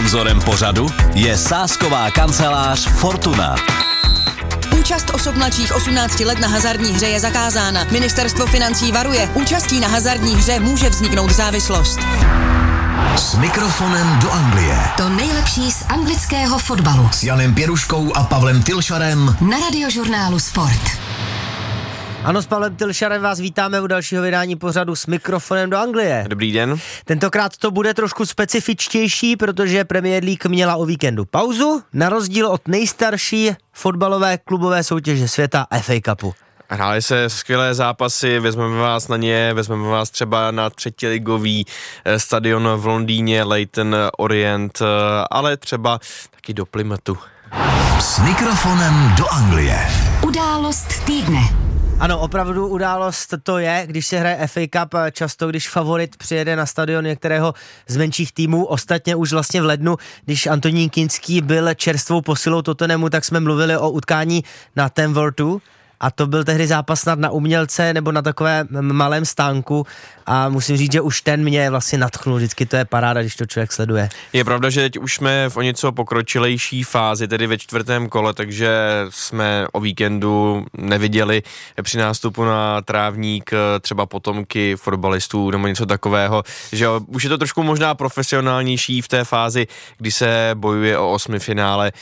Sponzorem pořadu je sázková kancelář Fortuna. Účast osob mladších 18 let na hazardní hře je zakázána. Ministerstvo financí varuje, účastí na hazardní hře může vzniknout závislost. S mikrofonem do Anglie. To nejlepší z anglického fotbalu. S Janem Pěruškou a Pavlem Tylšarem. Na Radiožurnálu Sport. Ano, s Pavlem Tylšarem vás vítáme u dalšího vydání pořadu S mikrofonem do Anglie. Dobrý den. Tentokrát to bude trošku specifičtější, protože Premier League měla o víkendu pauzu, na rozdíl od nejstarší fotbalové klubové soutěže světa FA Cupu. Hrály se skvělé zápasy, vezmeme vás na ně, vezmeme vás třeba na třetiligový stadion v Londýně, Leyton Orient, ale třeba taky do Plymouthu. S mikrofonem do Anglie. Událost týdne. Ano, opravdu událost to je, když se hraje FA Cup, často když favorit přijede na stadion některého z menších týmů. Ostatně už vlastně v lednu, když Antonín Kinský byl čerstvou posilou Tottenhamu, tak jsme mluvili o utkání na Tamworthu. A to byl tehdy zápas snad na umělce nebo na takové malém stánku a musím říct, že už ten mě vlastně nadchnul, vždycky to je paráda, když to člověk sleduje. Je pravda, že teď už jsme v o něco pokročilejší fázi, tedy ve čtvrtém kole, takže jsme o víkendu neviděli při nástupu na trávník třeba potomky fotbalistů nebo něco takového, že už je to trošku možná profesionálnější v té fázi, kdy se bojuje o osmifinále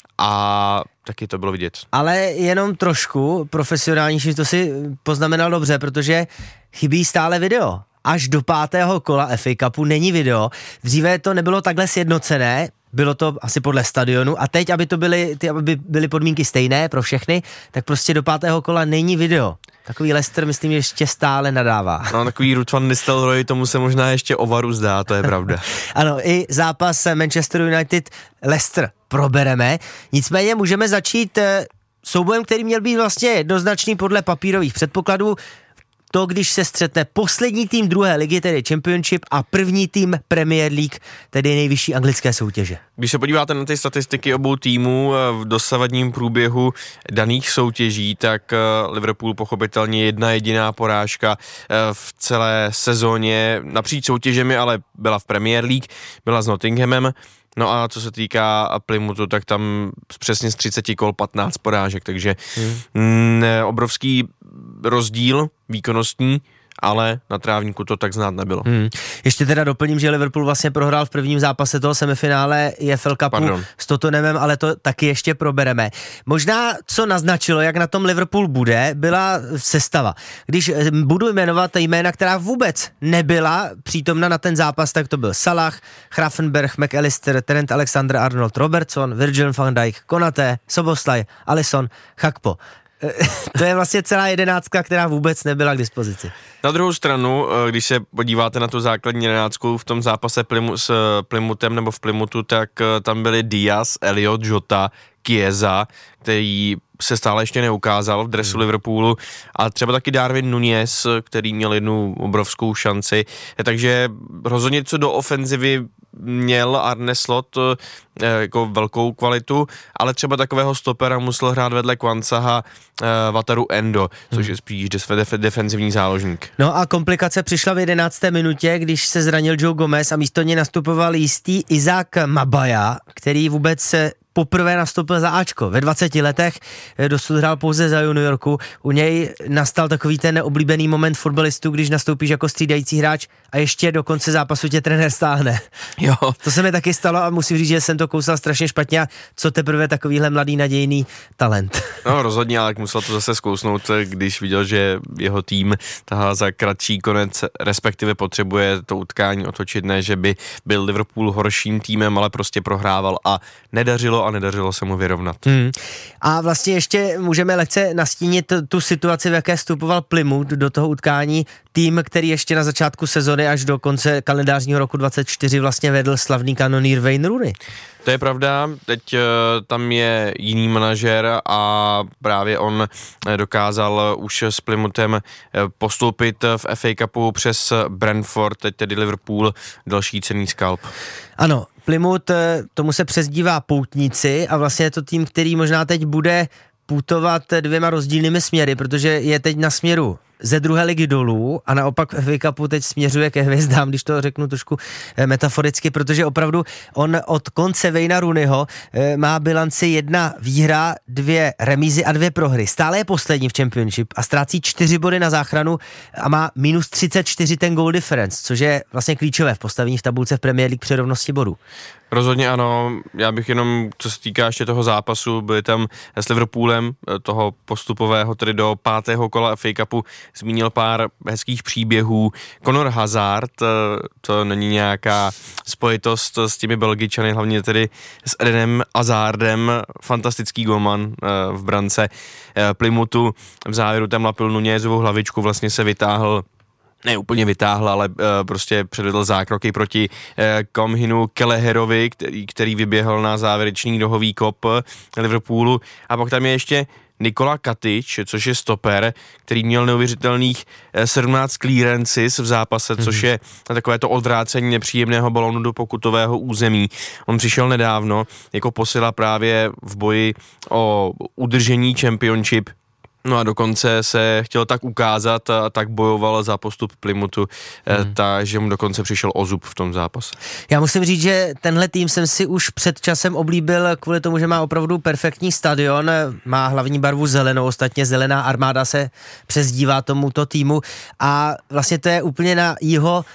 a taky to bylo vidět. Ale jenom trošku profesionálnější, to si poznamenal dobře, protože chybí stále video. Až do 5. kola FA Cupu není video. Dříve to nebylo takhle sjednocené, bylo to asi podle stadionu a teď, aby byly podmínky stejné pro všechny, tak prostě do 5. kola není video. Takový Leicester, myslím, ještě stále nadává. No, takový Ruud van Nistelrooy, tomu se možná ještě o VARu zdá, to je pravda. Ano, i zápas Manchester United Leicester probereme. Nicméně můžeme začít soubojem, který měl být vlastně jednoznačný podle papírových předpokladů. To, když se střetne poslední tým druhé ligy, tedy Championship, a první tým Premier League, tedy nejvyšší anglické soutěže. Když se podíváte na ty statistiky obou týmů v dosavadním průběhu daných soutěží, tak Liverpool pochopitelně jedna jediná porážka v celé sezóně napříč soutěžemi, ale byla v Premier League, byla s Nottinghamem. No a co se týká Plymouthu, tak tam přesně z 30 kol 15 porážek, takže obrovský rozdíl výkonnostní, ale na trávníku to tak znát nebylo. Ještě teda doplním, že Liverpool vlastně prohrál v prvním zápase toho semifinále EFL Cupu s Tottenhamem, ale to taky ještě probereme. Možná, co naznačilo, jak na tom Liverpool bude, byla sestava. Když budu jmenovat jména, která vůbec nebyla přítomna na ten zápas, tak to byl Salah, Grafenberg, McAllister, Trent Alexander-Arnold, Robertson, Virgil van Dijk, Konaté, Szoboszlai, Alisson, Gakpo. To je vlastně celá jedenáctka, která vůbec nebyla k dispozici. Na druhou stranu, když se podíváte na tu základní jedenáctku v tom zápase s Plymouthem nebo v Plymouthu, tak tam byli Diaz, Elliot, Jota, Chiesa, který se stále ještě neukázal v dresu Liverpoolu, a třeba taky Darwin Núñez, který měl jednu obrovskou šanci, takže rozhodně co do ofenzivy měl Arne Slot jako velkou kvalitu, ale třeba takového stopera musel hrát vedle Kwanzaha Wataru Endo, což je spíš defenzivní záložník. No a komplikace přišla v 11. minutě, když se zranil Joe Gomez a místo něj nastupoval jistý Isaac Mabaya, který vůbec poprvé nastoupil za Ačko. Ve 20 letech dosud hrál pouze za juniorku. U něj nastal takový ten neoblíbený moment fotbalistů, když nastoupíš jako střídající hráč a ještě do konce zápasu tě trenér stáhne. Jo. To se mi taky stalo a musím říct, že jsem to kousal strašně špatně, a co teprve takovýhle mladý nadějný talent. No rozhodně, ale musel to zase zkousnout, když viděl, že jeho tým tahá za kratší konec, respektive potřebuje to utkání otočit, ne, že by byl Liverpool horším týmem, ale prostě prohrával a nedařilo se mu vyrovnat. A vlastně ještě můžeme lehce nastínit tu situaci, v jaké vstupoval Plymouth do toho utkání. Tým, který ještě na začátku sezony až do konce kalendářního roku 24 vlastně vedl slavný kanonýr Wayne Rooney. To je pravda, teď tam je jiný manažer a právě on dokázal už s Plymouthem postoupit v FA Cupu přes Brentford, teď tedy Liverpool, další cenný skalp. Ano, Plymouth, tomu se přezdívá poutníci a vlastně je to tým, který možná teď bude putovat dvěma rozdílnými směry, protože je teď na směru ze druhé ligy dolů a naopak v FA Cupu teď směřuje ke hvězdám, když to řeknu trošku metaforicky, protože opravdu on od konce Wayna Rooneyho má bilanci 1 výhra, 2 remízy a 2 prohry. Stále je poslední v Championship a ztrácí 4 body na záchranu a má minus 34 ten goal difference, což je vlastně klíčové v postavení v tabulce v Premier League při rovnosti bodů. Rozhodně ano, já bych jenom, co se týká ještě toho zápasu, byli tam s Liverpoolem, toho postupového, tedy do 5. kola FA Cupu, zmínil pár hezkých příběhů. Conor Hazard, to není nějaká spojitost s těmi Belgičany, hlavně tedy s Edenem Hazardem, fantastický golman v brance Plymouthu, v závěru tam lapil Nunezovou hlavičku, vlastně se vytáhl, ne úplně vytáhl, ale prostě předvedl zákroky proti Comhinu Kelleherovi, který vyběhl na závěrečný rohový kop Liverpoolu. A pak tam je ještě Nikola Katic, což je stoper, který měl neuvěřitelných 17 clearances v zápase, což je takové to odvrácení nepříjemného balónu do pokutového území. On přišel nedávno jako posila právě v boji o udržení Championship. No a dokonce se chtěl tak ukázat a tak bojoval za postup Plymouthu, takže mu dokonce přišel o zub v tom zápase. Já musím říct, že tenhle tým jsem si už před časem oblíbil kvůli tomu, že má opravdu perfektní stadion, má hlavní barvu zelenou, ostatně zelená armáda se přezdívá tomuto týmu a vlastně to je úplně na jeho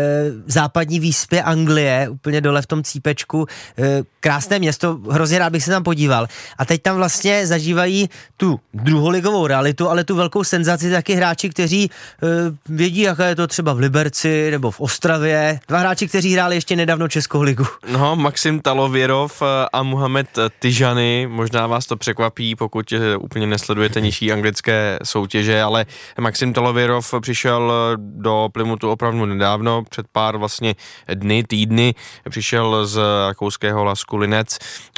západní výspě Anglie, úplně dole v tom cípečku, krásné město, hrozně rád bych se tam podíval. A teď tam vlastně zažívají tu druholigovou realitu, ale tu velkou senzaci taky hráči, kteří vědí, jaká je to třeba v Liberci nebo v Ostravě. 2 hráči, kteří hráli ještě nedávno Českou ligu. No, Maxim Talověrov a Mohamed Tijani, možná vás to překvapí, pokud úplně nesledujete nižší anglické soutěže, ale Maxim Talověrov přišel do Plymouthu opravdu nedávno, před pár vlastně týdny, přišel z rakouského Lasku Linec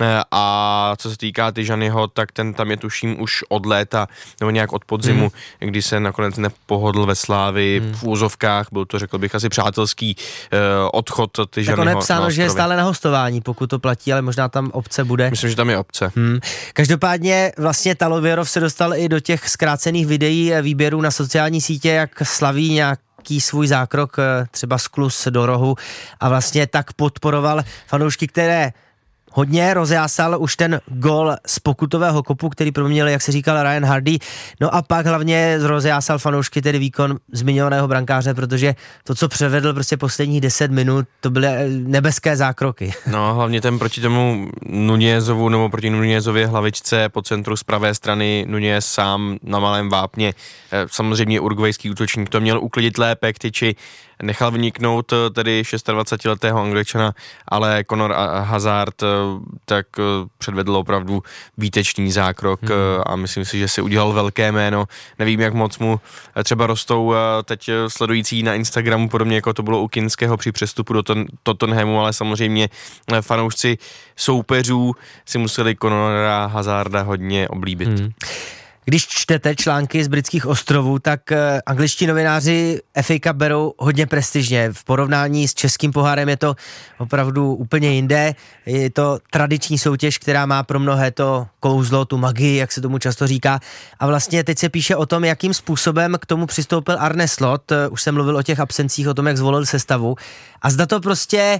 a co se týká Tijaniho, tak ten tam je tuším už od léta, nebo nějak od podzimu, kdy se nakonec nepohodl ve Slávii v úzovkách, byl to, řekl bych, asi přátelský odchod Tijaniho. Tak on je psáno, že je stále na hostování, pokud to platí, ale možná tam opce bude. Myslím, že tam je opce. Každopádně vlastně Talověrov se dostal i do těch zkrácených videí výběrů na sociální sítě, jak slaví nějaký svůj zákrok, třeba skluz do rohu a vlastně tak podporoval fanoušky, které hodně rozjásal už ten gol z pokutového kopu, který proměnil, jak se říkal, Ryan Hardy. No a pak hlavně rozjásal fanoušky tedy výkon zmiňovaného brankáře, protože to, co převedl prostě posledních 10 minut, to byly nebeské zákroky. No, hlavně ten proti tomu Nunezovu nebo proti Nunezově hlavičce po centru z pravé strany, Nunez sám na malém vápně, samozřejmě urugvajský útočník, to měl uklidit lépe k tyči, nechal vyniknout tedy 26letého Angličana, ale Conor Hazard tak předvedl opravdu výtečný zákrok a myslím si, že si udělal velké jméno. Nevím, jak moc mu třeba rostou teď sledující na Instagramu, podobně jako to bylo u Kinského při přestupu do Tottenhamu, ale samozřejmě fanoušci soupeřů si museli Conora Hazarda hodně oblíbit. Když čtete články z britských ostrovů, tak angličtí novináři FA Cup berou hodně prestižně. V porovnání s českým pohárem je to opravdu úplně jinde. Je to tradiční soutěž, která má pro mnohé to kouzlo, tu magii, jak se tomu často říká. A vlastně teď se píše o tom, jakým způsobem k tomu přistoupil Arne Slot. Už jsem mluvil o těch absencích, o tom, jak zvolil sestavu. A zda to prostě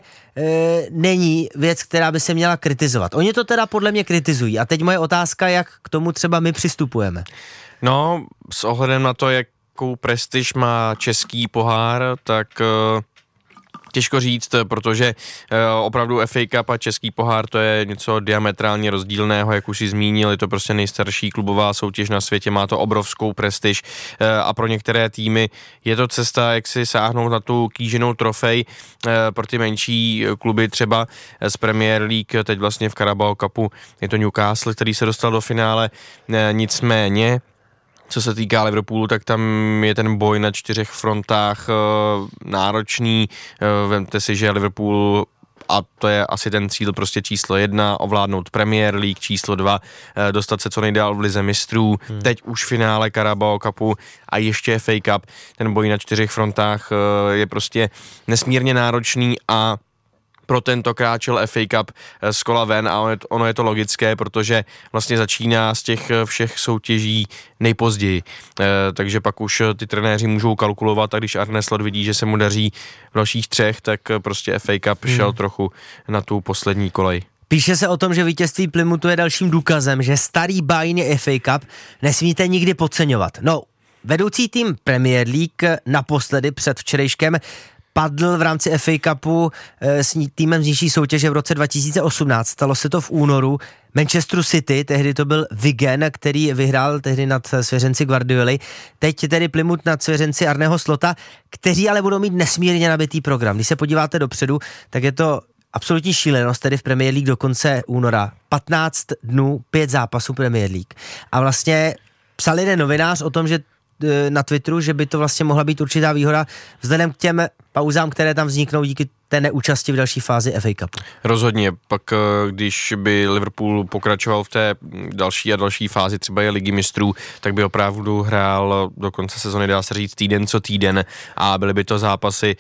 není věc, která by se měla kritizovat. Oni to teda podle mě kritizují. A teď moje otázka, jak k tomu třeba my přistupujeme. No, s ohledem na to, jakou prestiž má český pohár, tak těžko říct, protože opravdu FA Cup a český pohár to je něco diametrálně rozdílného, jak už si zmínil, je to prostě nejstarší klubová soutěž na světě, má to obrovskou prestiž a pro některé týmy je to cesta, jak si sáhnout na tu kýženou trofej, pro ty menší kluby třeba z Premier League, teď vlastně v Carabao Cupu je to Newcastle, který se dostal do finále, nicméně co se týká Liverpoolu, tak tam je ten boj na 4 frontách náročný. Vemte si, že Liverpool, a to je asi ten cíl prostě číslo 1, ovládnout Premier League, číslo 2, dostat se co nejdál v lize mistrů, teď už finále Carabao Cupu a ještě FA Cup. Ten boj na 4 frontách je prostě nesmírně náročný a pro tento kráčel FA Cup z kola ven a ono je to logické, protože vlastně začíná z těch všech soutěží nejpozději. Takže pak už ty trenéři můžou kalkulovat a když Arne Slot vidí, že se mu daří v dalších 3, tak prostě FA Cup šel trochu na tu poslední kolej. Píše se o tom, že vítězství Plymouthu je dalším důkazem, že starý bájný FA Cup nesmíte nikdy podceňovat. No, vedoucí tým Premier League naposledy před včerejškem padl v rámci FA Cupu s týmem z nižší soutěže v roce 2018. Stalo se to v únoru. Manchesteru City, tehdy to byl Wigan, který vyhrál tehdy nad svěřenci Guardioli. Teď tedy Plymouth nad svěřenci Arneho Slota, kteří ale budou mít nesmírně nabitý program. Když se podíváte dopředu, tak je to absolutní šílenost, tedy v Premier League do konce února. 15 dnů, 5 zápasů Premier League. A vlastně psal jeden novinář o tom, že na Twitteru, že by to vlastně mohla být určitá výhoda vzhledem k těm pauzám, které tam vzniknou díky té neúčasti v další fázi FA Cupu. Rozhodně, pak když by Liverpool pokračoval v té další a další fázi třeba je Ligy mistrů, tak by opravdu hrál do konce sezony, dá se říct, týden co týden a byly by to zápasy,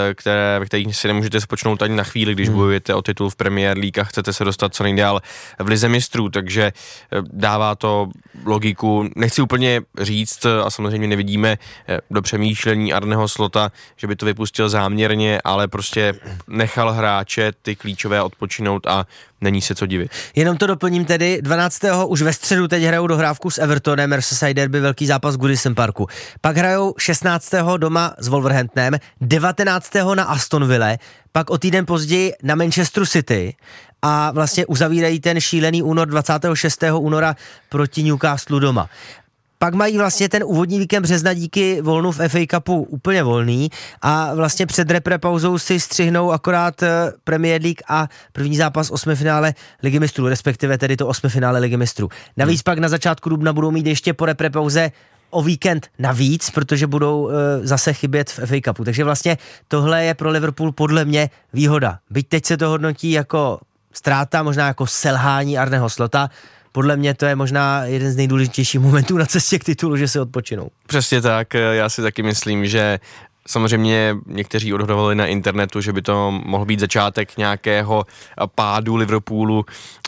ve kterých si nemůžete spočnout ani na chvíli, když bojujete o titul v Premier League a chcete se dostat co nejdál v Lize mistrů, takže dává to logiku. Nechci úplně říct a samozřejmě nevidíme do přemýšlení Arneho Slota, že by to vypustil záměrně, ale prostě nechal hráče ty klíčové odpočinout a není se co divit. Jenom to doplním tedy, 12. už ve středu teď hrajou dohrávku s Evertonem, Merseyside derby, velký zápas v Goodison Parku. Pak hrajou 16. doma s Wolverhamptonem, 19. na Aston Ville, pak o týden později na Manchesteru City a vlastně uzavírají ten šílený únor 26. února proti Newcastlu doma. Pak mají vlastně ten úvodní víkend března díky volnu v FA Cupu úplně volný a vlastně před reprepauzou si střihnou akorát Premier League a první zápas 8. finále Ligy mistrů, respektive tedy to 8. finále Ligy mistrů. Navíc pak na začátku dubna budou mít ještě po reprepauze o víkend navíc, protože budou zase chybět v FA Cupu. Takže vlastně tohle je pro Liverpool podle mě výhoda. Byť teď se to hodnotí jako ztráta, možná jako selhání Arneho Slota, podle mě to je možná jeden z nejdůležitějších momentů na cestě k titulu, že se odpočinou. Přesně tak, já si taky myslím, že samozřejmě někteří odhadovali na internetu, že by to mohl být začátek nějakého pádu Liverpoolu,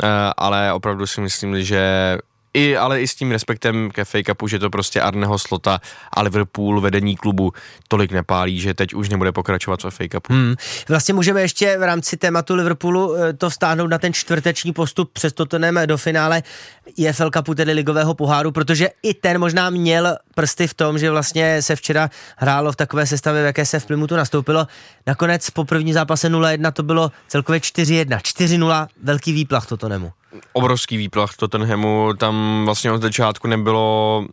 ale opravdu si myslím, že ale i s tím respektem ke FA Cupu, že to prostě Arneho Slota a Liverpool vedení klubu tolik nepálí, že teď už nebude pokračovat v FA Cupu. Vlastně můžeme ještě v rámci tématu Liverpoolu to vztáhnout na ten čtvrteční postup přes Tottenham do finále EFL Cupu, tedy ligového poháru, protože i ten možná měl prsty v tom, že vlastně se včera hrálo v takové sestavě, v jaké se v Plymouthu nastoupilo. Nakonec po první zápase 0-1 to bylo celkově 4-1, 4-0, velký výplach Tottenhamu. Obrovský výplach Tottenhamu, tam vlastně od začátku nebylo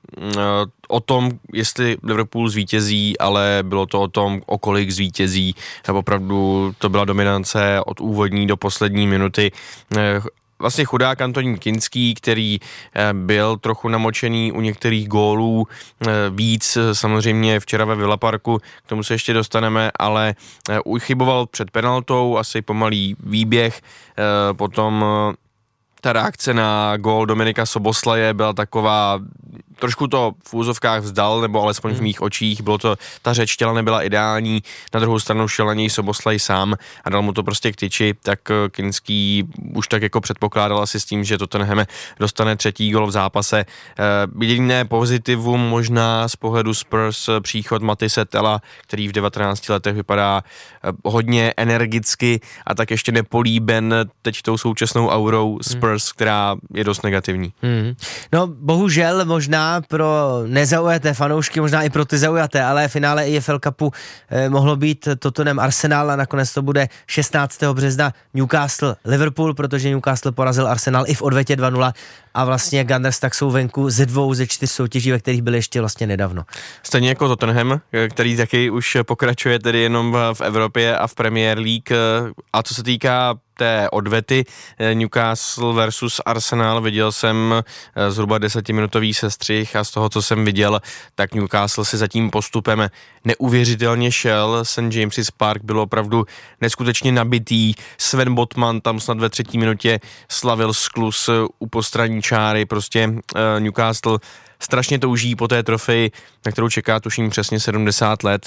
o tom, jestli Liverpool zvítězí, ale bylo to o tom, o kolik zvítězí. Tam opravdu to byla dominance od úvodní do poslední minuty. Vlastně chudák Antonín Kinský, který byl trochu namočený u některých gólů, víc samozřejmě včera ve Villa Parku, k tomu se ještě dostaneme, ale chyboval před penaltou, asi pomalý výběh, potom ta reakce na gól Dominika Soboslaje byla taková, trošku to v úzovkách vzdal, nebo alespoň v mých očích, bylo to, ta řeč těla nebyla ideální, na druhou stranu šel na něj Soboslaj sám a dal mu to prostě k tyči, tak Kinský už tak jako předpokládal asi s tím, že Tottenham dostane 3. gól v zápase. Jediné pozitivum možná z pohledu Spurs příchod Matise Tella, který v 19 letech vypadá hodně energicky a tak ještě nepolíben teď tou současnou aurou Spurs, která je dost negativní. No bohužel možná pro nezaujaté fanoušky, možná i pro ty zaujaté, ale finále EFL Cupu mohlo být Tottenham Arsenal a nakonec to bude 16. března Newcastle Liverpool, protože Newcastle porazil Arsenal i v odvetě 2-0 a vlastně Gunners tak jsou venku ze 2 ze 4 soutěží, ve kterých byli ještě vlastně nedávno. Stejně jako Tottenham, který taky už pokračuje tedy jenom v Evropě a v Premier League. A co se týká té odvety Newcastle versus Arsenal, viděl jsem zhruba 10-minutový sestřih a z toho, co jsem viděl, tak Newcastle si za tím postupem neuvěřitelně šel. St. James's Park byl opravdu neskutečně nabitý. Sven Botman tam snad ve 3. minutě slavil skluz u postranní čáry. Prostě Newcastle strašně touží po té trofeji, na kterou čeká tuším přesně 70 let.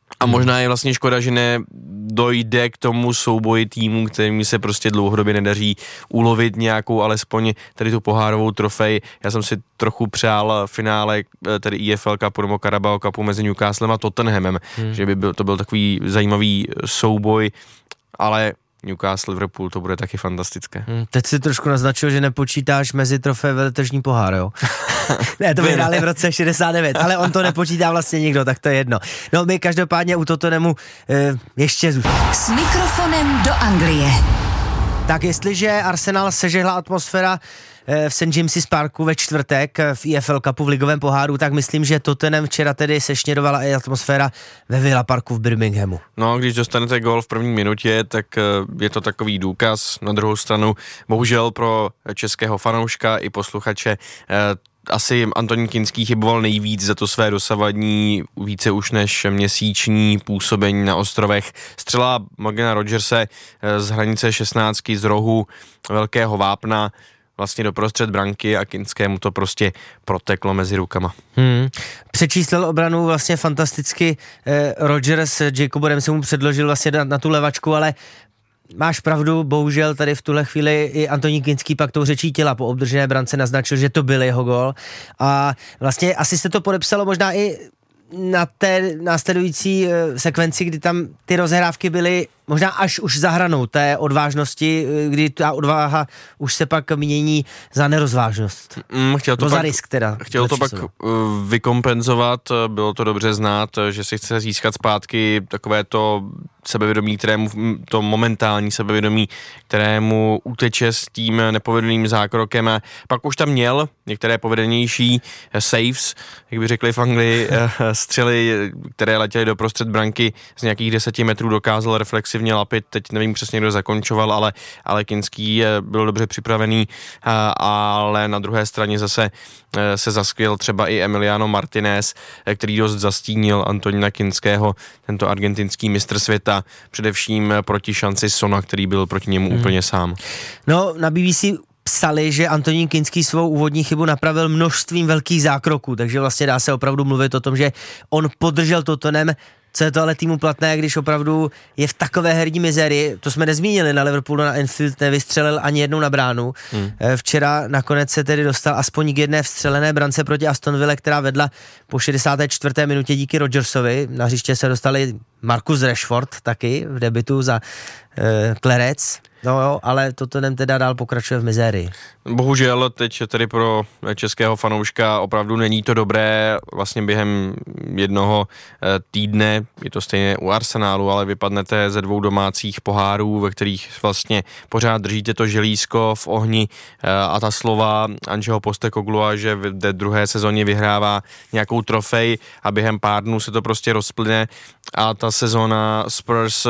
A možná je vlastně škoda, že nedojde k tomu souboji týmu, kterým se prostě dlouhodobě nedaří ulovit nějakou alespoň tady tu pohárovou trofej. Já jsem si trochu přál finále tady EFL Cupu nebo Carabao Cupu mezi Newcastlem a Tottenhamem, že by to byl takový zajímavý souboj, ale Newcastle, Liverpool, to bude taky fantastické. Teď si trošku naznačil, že nepočítáš mezi trofej veletržní pohár, jo? Ne, to vyhráli v roce 69, ale on to nepočítá vlastně nikdo, tak to je jedno. No my každopádně u Tottenhamu ještě S mikrofonem do Anglie. Tak jestliže Arsenal sežehla atmosféra v St. James's Parku ve čtvrtek v EFL Cupu v ligovém poháru, tak myslím, že Tottenham včera tedy sešněrovala i atmosféra ve Villa Parku v Birminghamu. No, když dostanete gól v první minutě, tak je to takový důkaz. Na druhou stranu, bohužel pro českého fanouška i posluchače, asi Antonín Kinský chyboval nejvíc za to své dosavadní více už než měsíční působení na ostrovech. Střela Morgana Rodgerse z hranice 16 z rohu velkého vápna vlastně doprostřed branky a Kinskému to prostě proteklo mezi rukama. Přečíslil obranu vlastně fantasticky Rodgers, Jacobem se mu předložil vlastně na tu levačku, ale máš pravdu, bohužel tady v tuhle chvíli i Antonín Kinský pak tou řečí těla po obdržené brance naznačil, že to byl jeho gól a vlastně asi se to podepsalo možná i na té následující sekvenci, kdy tam ty rozehrávky byly možná až už za hranou té odvážnosti, kdy ta odvaha už se pak mění za nerozvážnost. Chtěl to pak vykompenzovat, bylo to dobře znát, že si chce získat zpátky takové to sebevědomí, to momentální sebevědomí, kterému uteče s tím nepovedeným zákrokem a pak už tam měl některé povedenější saves, jak by řekli v Anglii, střely, které letěly do prostřed branky z nějakých 10 metrů, dokázal reflexivně lapit, teď nevím přesně, kdo zakončoval, ale Kinský byl dobře připravený, ale na druhé straně zase se zaskvěl třeba i Emiliano Martinez, který dost zastínil Antonína Kinského, tento argentinský mistr světa, především proti šanci Sona, který byl proti němu úplně sám. No, na BBC psali, že Antonín Kinský svou úvodní chybu napravil množstvím velkých zákroků, takže vlastně dá se opravdu mluvit o tom, že on podržel Tottenham. Co je to ale týmu platné, když opravdu je v takové herní mizerii, to jsme nezmínili, na Liverpoolu na Anfield nevystřelil ani jednou na bránu. Včera nakonec se tedy dostal aspoň k jedné vstřelené brance proti Aston Ville, která vedla po 64. minutě díky Rodgersovi. Na hřiště se dostali Marcus Rashford taky v debutu za Klerec. No jo, ale Tottenham teda dál pokračuje v mizérii. Bohužel teď tedy pro českého fanouška opravdu není to dobré, vlastně během jednoho týdne, je to stejně u Arsenálu, ale vypadnete ze 2 domácích pohárů, ve kterých vlastně pořád držíte to želízko v ohni a ta slova Angeho Postecoglua, že v té druhé sezóně vyhrává nějakou trofej a během pár dnů se to prostě rozplyne a ta sezóna Spurs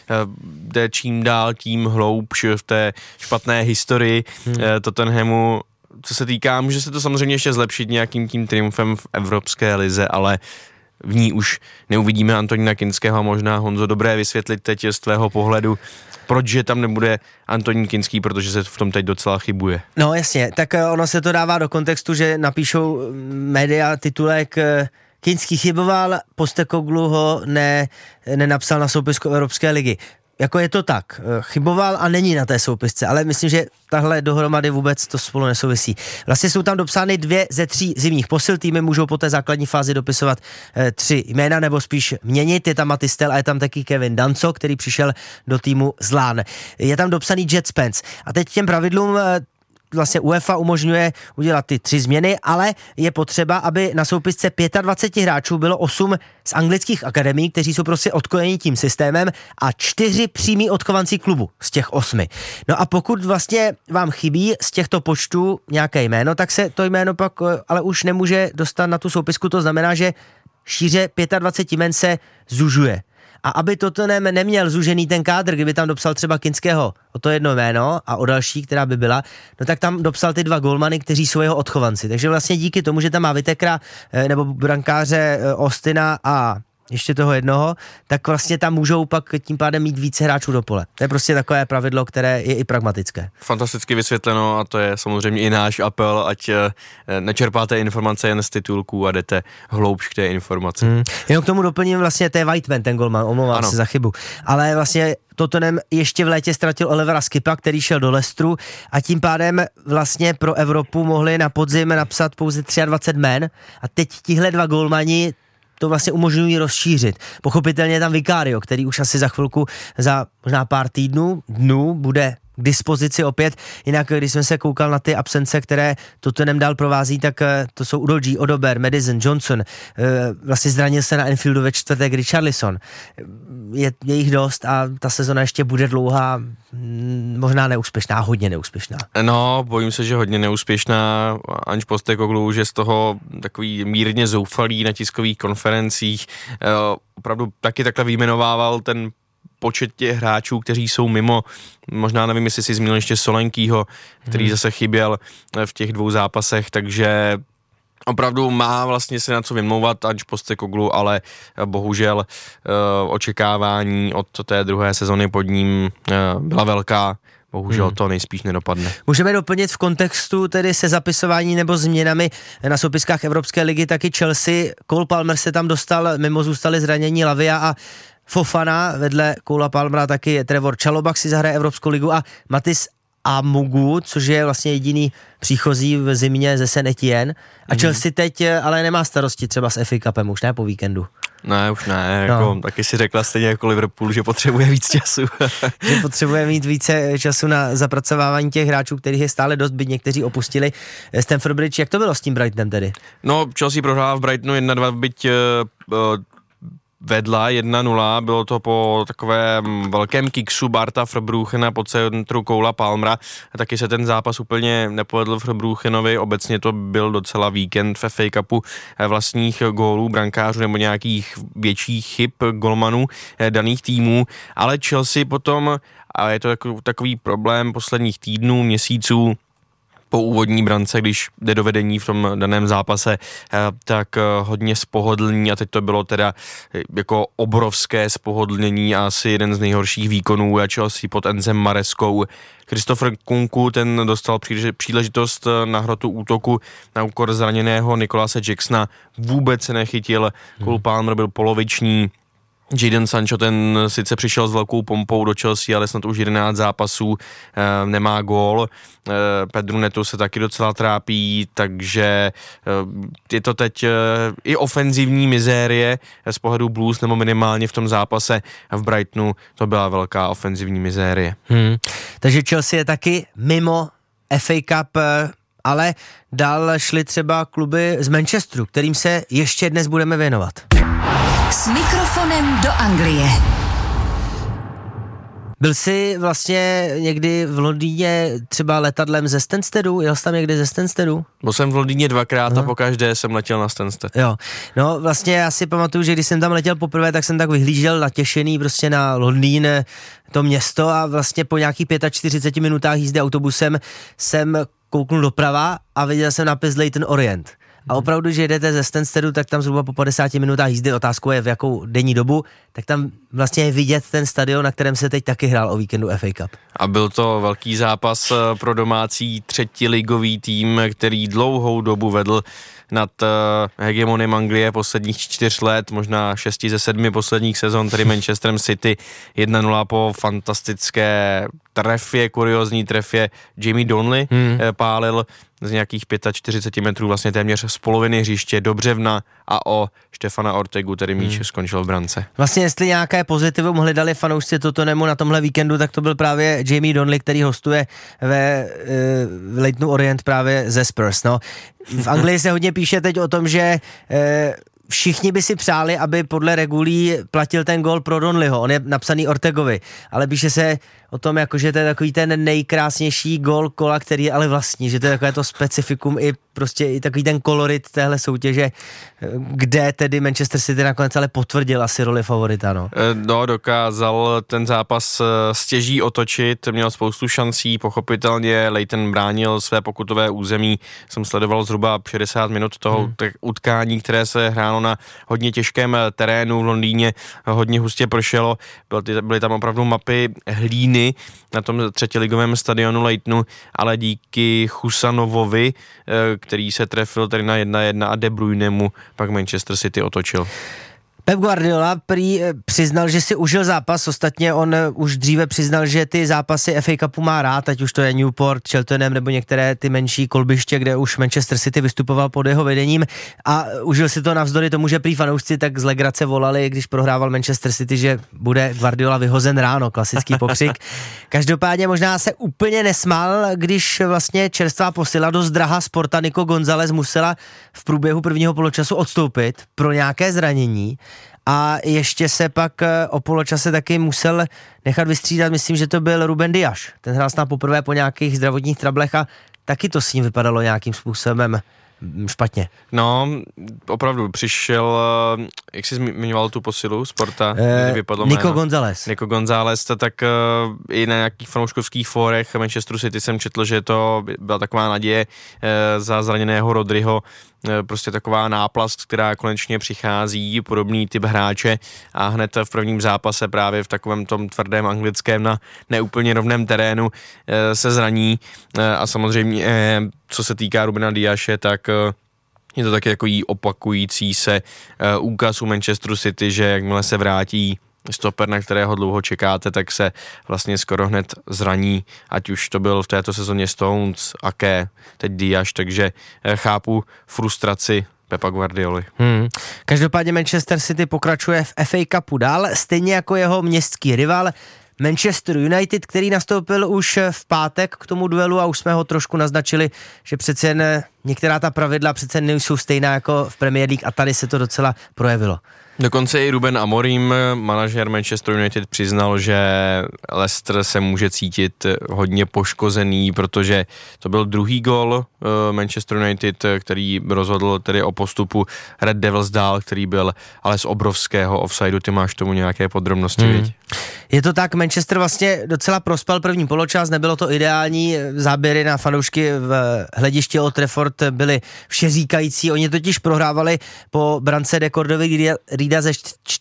jde čím dál tím hloubš v té špatné historii Tottenhamu. Co se týká, může se to samozřejmě ještě zlepšit nějakým tím triumfem v Evropské lize, ale v ní už neuvidíme Antonína Kinského a možná Honzo dobré vysvětlit teď z tvého pohledu, proč že tam nebude Antonín Kinský, protože se v tom teď docela chybuje. No jasně, tak ono se to dává do kontextu, že napíšou média titulek Kinský chyboval, Postecoglou ho nenapsal na soupisku Evropské ligy. Jako je to tak, chyboval a není na té soupisce, ale myslím, že tahle dohromady vůbec to spolu nesouvisí. Vlastně jsou tam dopsány 2 ze 3 zimních posil, týmy můžou po té základní fázi dopisovat 3 jména, nebo spíš měnit, je tam Matistel a je tam taky Kevin Danco, který přišel do týmu z Lán. Je tam dopsaný Jet Spence a teď těm pravidlům vlastně UEFA umožňuje udělat ty 3 změny, ale je potřeba, aby na soupisce 25 hráčů bylo 8 z anglických akademií, kteří jsou prostě odkojeni tím systémem a 4 přímí odchovanci klubu z těch 8. No a pokud vlastně vám chybí z těchto počtů nějaké jméno, tak se to jméno pak ale už nemůže dostat na tu soupisku, to znamená, že šíře 25 jmen se zužuje. A aby Tottenham neměl zúžený ten kádr, kdyby tam dopsal třeba Kinského o to jedno jméno a o další, která by byla, no tak tam dopsal ty 2 golmany, kteří jsou jeho odchovanci. Takže vlastně díky tomu, že tam má Whittakera nebo brankáře Austina a ještě toho jednoho, tak vlastně tam můžou pak tím pádem mít více hráčů do pole. To je prostě takové pravidlo, které je i pragmatické. Fantasticky vysvětleno a to je samozřejmě i náš apel, ať nečerpáte informace jen z titulků a jdete hloubš k té informaci. Jenom k tomu doplním vlastně, to je Whiteman, ten golman, omlouvám se za chybu. Ale vlastně Tottenham ještě v létě ztratil Olivera Skipa, který šel do Leicesteru a tím pádem vlastně pro Evropu mohli na podzim napsat pouze 23 men a teď tihle dva golmani to vlastně umožňují rozšířit. Pochopitelně je tam Vicario, který už asi za chvilku, za možná pár dnů bude k dispozici opět. Jinak, když jsme se koukal na ty absence, které Tottenham dál provází, tak to jsou Udogie, Odober, Madison, Johnson. Vlastně zranil se na Anfieldu ve čtvrtek Richarlison. Je jich dost a ta sezona ještě bude dlouhá, možná neúspěšná, hodně neúspěšná. No, bojím se, že hodně neúspěšná. Ange Postecoglou už je z toho takový mírně zoufalý na tiskových konferencích. Opravdu taky takhle vyjmenovával ten počet těch hráčů, kteří jsou mimo. Možná nevím, jestli si zmínil ještě Solenkýho, který zase chyběl v těch 2 zápasech, takže opravdu má vlastně se na co vymlouvat Ange Postecoglou, ale bohužel očekávání od té druhé sezony pod ním byla velká. Bohužel to nejspíš nedopadne. Můžeme doplnit v kontextu tedy se zapisování nebo změnami na soupiskách Evropské ligy taky Chelsea. Cole Palmer se tam dostal, mimo zůstali zranění Lavia a Fofana, vedle Cola Palmera taky Trevor Chalobah si zahraje Evropskou ligu a Matis Amugu, což je vlastně jediný příchozí v zimě ze Saint-Étienne. A Chelsea teď ale nemá starosti třeba s FA Cupem, už ne po víkendu. Ne, už ne, jako, taky si řekla stejně jako Liverpool, že potřebuje víc času. Že potřebuje mít více času na zapracovávání těch hráčů, kterých je stále dost, byť někteří opustili Stamford Bridge. Jak to bylo s tím Brightonem tedy? No, Chelsea prohrála v Brightonu 1-2, byť vedla 1-0, bylo to po takovém velkém kiksu Barta Verbrugena po centru Cola Palmera. Taky se ten zápas úplně nepovedl Verbrugenovi, obecně to byl docela víkend ve FA Cupu vlastních gólů, brankářů nebo nějakých větších chyb golmanů daných týmů, ale Chelsea potom, a je to takový problém posledních týdnů, měsíců, po úvodní brance, když jde do vedení v tom daném zápase, tak hodně spohodlní a teď to bylo teda jako obrovské spohodlnění a asi jeden z nejhorších výkonů a Chelsea pod Enzem Mareskou. Christopher Nkunku, ten dostal příležitost na hrotu útoku na úkor zraněného Nicolase Jacksona, vůbec se nechytil, Cole Palmer byl poloviční, Jadon Sancho, ten sice přišel s velkou pompou do Chelsea, ale snad už 11 zápasů nemá gól. Pedro Neto se taky docela trápí, takže je to teď i ofenzivní mizérie z pohledu Blues, nebo minimálně v tom zápase v Brightonu to byla velká ofenzivní mizérie. Takže Chelsea je taky mimo FA Cup, ale dál šly třeba kluby z Manchesteru, kterým se ještě dnes budeme věnovat. S mikrofonem do Anglie. Byl jsi vlastně někdy v Londýně třeba letadlem ze Stanstedu? Jel jsi tam někdy ze Stanstedu? Byl jsem v Londýně 2krát a pokaždé jsem letěl na Stansted. Jo, no vlastně já si pamatuju, že když jsem tam letěl poprvé, tak jsem tak vyhlížel natěšený prostě na Londýn, to město a vlastně po nějakých 45 minutách jízdy autobusem jsem kouknul doprava a viděl jsem nápis Leyton Orient. A opravdu, že jedete ze Stanstedu, tak tam zhruba po 50 minutách jízdy, otázkou je v jakou denní dobu, tak tam vlastně je vidět ten stadion, na kterém se teď taky hrál o víkendu FA Cup. A byl to velký zápas pro domácí třetiligový tým, který dlouhou dobu vedl nad hegemonem Anglie posledních 4 let, možná 6 ze 7 posledních sezon, tedy Manchesterem City 1-0 po fantastické trefě, kuriózní trefě. Jamie Donnelly pálil z nějakých 45 metrů, vlastně téměř z poloviny hřiště do břevna a o Štefana Ortegu, tedy míč skončil v brance. Vlastně jestli nějaké pozitivum hledali fanoušci Tottenhamu na tomhle víkendu, tak to byl právě Jamie Donnelly, který hostuje ve Leytonu Orient právě ze Spurs. No. V Anglii se hodně píše teď o tom, že všichni by si přáli, aby podle regulí platil ten gól pro Donnellyho, on je napsaný Ortegovi, ale píše se o tom, jako, že to je takový ten nejkrásnější gól kola, který je ale vlastní, že to je takové to specifikum i prostě i takový ten kolorit téhle soutěže, kde tedy Manchester City nakonec ale potvrdil asi roli favorita, no. No, dokázal ten zápas stěží otočit, měl spoustu šancí, pochopitelně Leyton bránil své pokutové území, jsem sledoval zhruba 60 minut toho utkání, které se hrálo hrálo na hodně těžkém terénu v Londýně, hodně hustě pršelo, byly tam opravdu mapy hlíny na tom třetiligovém stadionu Leightonu, ale díky Chusanovovi, který se trefil tady na 1-1 a De Bruynemu, pak Manchester City otočil. Pep Guardiola prý přiznal, že si užil zápas, ostatně on už dříve přiznal, že ty zápasy FA Cupu má rád, ať už to je Newport, Cheltenham nebo některé ty menší kolbiště, kde už Manchester City vystupoval pod jeho vedením a užil si to navzdory tomu, že prý fanoušci tak z legrace volali, když prohrával Manchester City, že bude Guardiola vyhozen ráno, klasický pokřik. Každopádně možná se úplně nesmál, když vlastně čerstvá posila dost drahá Sporta Nico González musela v průběhu prvního poločasu odstoupit pro nějaké zranění. A ještě se pak o poločase taky musel nechat vystřídat, myslím, že to byl Ruben Dias. Ten hrál snad poprvé po nějakých zdravotních trablech a taky to s ním vypadalo nějakým způsobem špatně. No, opravdu přišel, jak jsi zmiňoval tu posilu Sporta? Nico González. Nico González, tak i na nějakých fanouškovských fórech Manchesteru City jsem četl, že to byla taková naděje za zraněného Rodryho, prostě taková náplast, která konečně přichází, podobný typ hráče a hned v prvním zápase právě v takovém tom tvrdém anglickém na neúplně rovném terénu se zraní a samozřejmě co se týká Rubena Diase, tak je to taky jako opakující se úkaz u Manchesteru City, že jakmile se vrátí stoper, na kterého dlouho čekáte, tak se vlastně skoro hned zraní, ať už to byl v této sezóně Stones, Ake, teď Dias, takže chápu frustraci Pepa Guardioli. Každopádně Manchester City pokračuje v FA Cupu dál, stejně jako jeho městský rival Manchester United, který nastoupil už v pátek k tomu duelu a už jsme ho trošku naznačili, že přece jen některá ta pravidla přece nejsou stejná jako v Premier League a tady se to docela projevilo. Dokonce i Ruben Amorim, manažer Manchester United, přiznal, že Leicester se může cítit hodně poškozený, protože to byl druhý gól Manchester United, který rozhodl tedy o postupu Red Devils dál, který byl ale z obrovského offsideu. Ty máš tomu nějaké podrobnosti, viď? Je to tak, Manchester vlastně docela prospal první poločas, nebylo to ideální, záběry na fanoušky v hledišti Old Trafford byly všeříkající, oni totiž prohrávali po brance Decordovi Reeda ze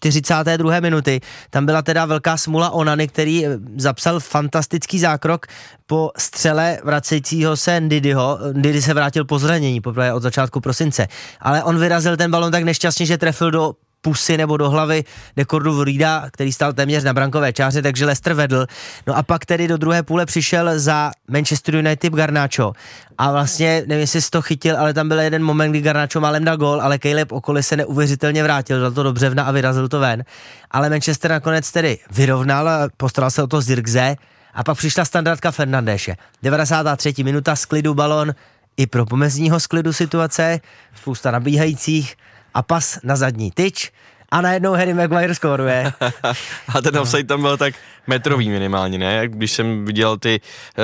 42. minuty, tam byla teda velká smula Onany, který zapsal fantastický zákrok po střele vracejícího se Ndidiho. Ndidi se vrátil po zranění poprvé od začátku prosince, ale on vyrazil ten balon tak nešťastně, že trefil do pusy nebo do hlavy Decordu Reeda, který stál téměř na brankové čáře, takže Leicester vedl. No a pak tedy do druhé půle přišel za Manchester United Garnacho a vlastně, nevím, jestli jsi to chytil, ale tam byl jeden moment, kdy Garnacho málem dal gól, ale Caleb Okoli se neuvěřitelně vrátil, dal to do břevna a vyrazil to ven. Ale Manchester nakonec tedy vyrovnal, postaral se o to Zirkze a pak přišla standardka Fernandéše. 93. minuta, sklidu balon, i pro pomezního sklidu situace, spousta nabíhajících a pas na zadní tyč a najednou Harry Maguire skóruje. A ten offside tam byl tak metrový minimálně, ne? Když jsem viděl ty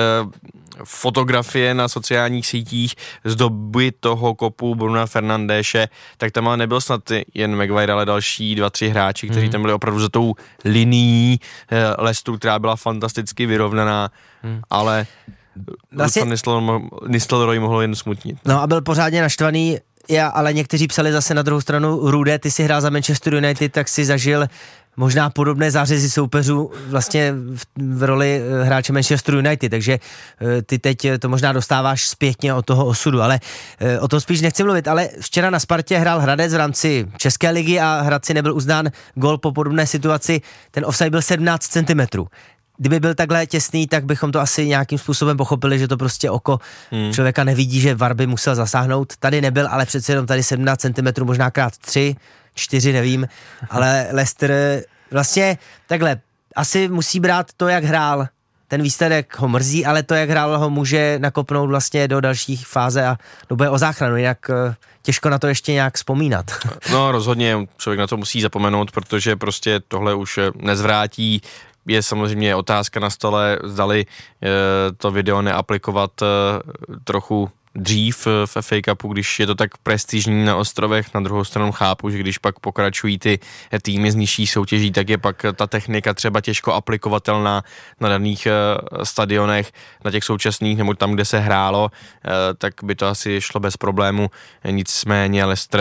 fotografie na sociálních sítích z doby toho kopu Bruna Fernandéše, tak tam ale nebyl snad jen Maguire, ale další 2-3 hráči, kteří tam byli opravdu za tou linií Leicesteru, která byla fantasticky vyrovnaná, ale vlastně Nistelrooy mohl jen smutnit. No a byl pořádně naštvaný, ale někteří psali zase na druhou stranu, Rude, ty si hrál za Manchester United, tak si zažil možná podobné zářezy soupeřů vlastně v roli hráče Manchester United, takže ty teď to možná dostáváš zpětně od toho osudu, ale o tom spíš nechci mluvit, ale včera na Spartě hrál Hradec v rámci České ligy a Hradci nebyl uznán gól po podobné situaci, ten offside byl 17 cm. Kdyby byl takhle těsný, tak bychom to asi nějakým způsobem pochopili, že to prostě oko člověka nevidí, že VAR by musel zasáhnout. Tady nebyl, ale přece jenom tady 17 cm, možná krát 3, 4, nevím, ale Leicester vlastně takhle, asi musí brát to, jak hrál. Ten výsledek ho mrzí, ale to, jak hrál, ho může nakopnout vlastně do dalších fáze a do boje o záchranu, jinak těžko na to ještě nějak vzpomínat. No rozhodně, člověk na to musí zapomenout, protože prostě tohle už nezvrátí. Je samozřejmě otázka na stole, zdali to video neaplikovat trochu dřív v FA Cupu, když je to tak prestižní na ostrovech. Na druhou stranu chápu, že když pak pokračují ty týmy z nižší soutěží, tak je pak ta technika třeba těžko aplikovatelná na daných stadionech, na těch současných nebo tam, kde se hrálo, tak by to asi šlo bez problému. Nicméně Leicester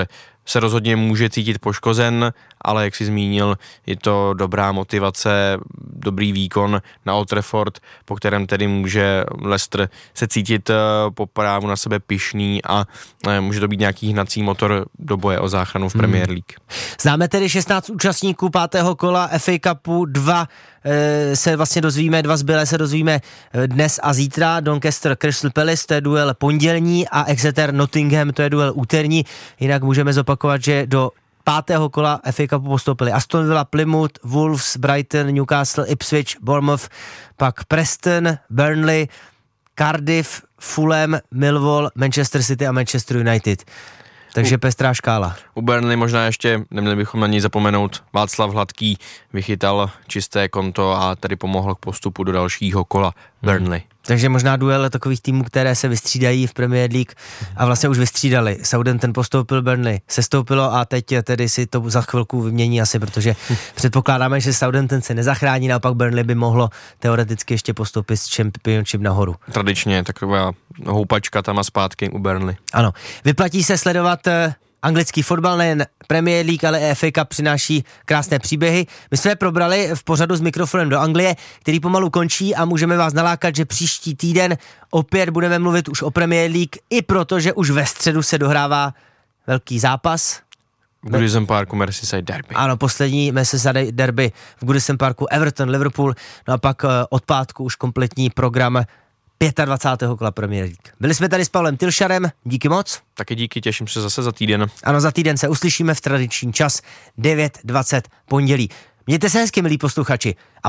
se rozhodně může cítit poškozen, ale jak jsi zmínil, je to dobrá motivace, dobrý výkon na Old Trafford, po kterém tedy může Leicester se cítit po právu na sebe pyšný a může to být nějaký hnací motor do boje o záchranu v Premier League. Známe tedy 16 účastníků 5. kola FA Cupu, 2 se vlastně dozvíme, 2 zbylé se dozvíme dnes a zítra. Doncaster Crystal Palace, to je duel pondělní, a Exeter Nottingham, to je duel úterní. Jinak můžeme zopakovat, že do 5. kola FA Cupu postoupili Aston Villa, Plymouth, Wolves, Brighton, Newcastle, Ipswich, Bournemouth, pak Preston, Burnley, Cardiff, Fulham, Millwall, Manchester City a Manchester United. Takže pestrá škála. U Burnley možná ještě, neměli bychom na něj zapomenout, Václav Hladký vychytal čisté konto a tedy pomohl k postupu do dalšího kola Burnley. Takže možná duel takových týmů, které se vystřídají v Premier League a vlastně už vystřídali. Southampton postoupil, Burnley sestoupilo a teď tedy si to za chvilku vymění asi, protože předpokládáme, že Southampton se nezachrání, naopak Burnley by mohlo teoreticky ještě postoupit z Championship nahoru. Tradičně taková houpačka tam a zpátky u Burnley. Ano, vyplatí se sledovat anglický fotbal, nejen Premier League, ale i FA Cup přináší krásné příběhy. My jsme je probrali v pořadu s Mikrofonem do Anglie, který pomalu končí, a můžeme vás nalákat, že příští týden opět budeme mluvit už o Premier League, i protože už ve středu se dohrává velký zápas. V Goodison Parku Merseyside derby. Ano, poslední Merseyside derby v Goodison Parku, Everton, Liverpool, no a pak od pátku už kompletní program 25. kola Premier League. Byli jsme tady s Pavlem Tilšarem, díky moc. Taky díky, těším se zase za týden. Ano, za týden se uslyšíme v tradiční čas 9:20 pondělí. Mějte se hezky, milí posluchači, a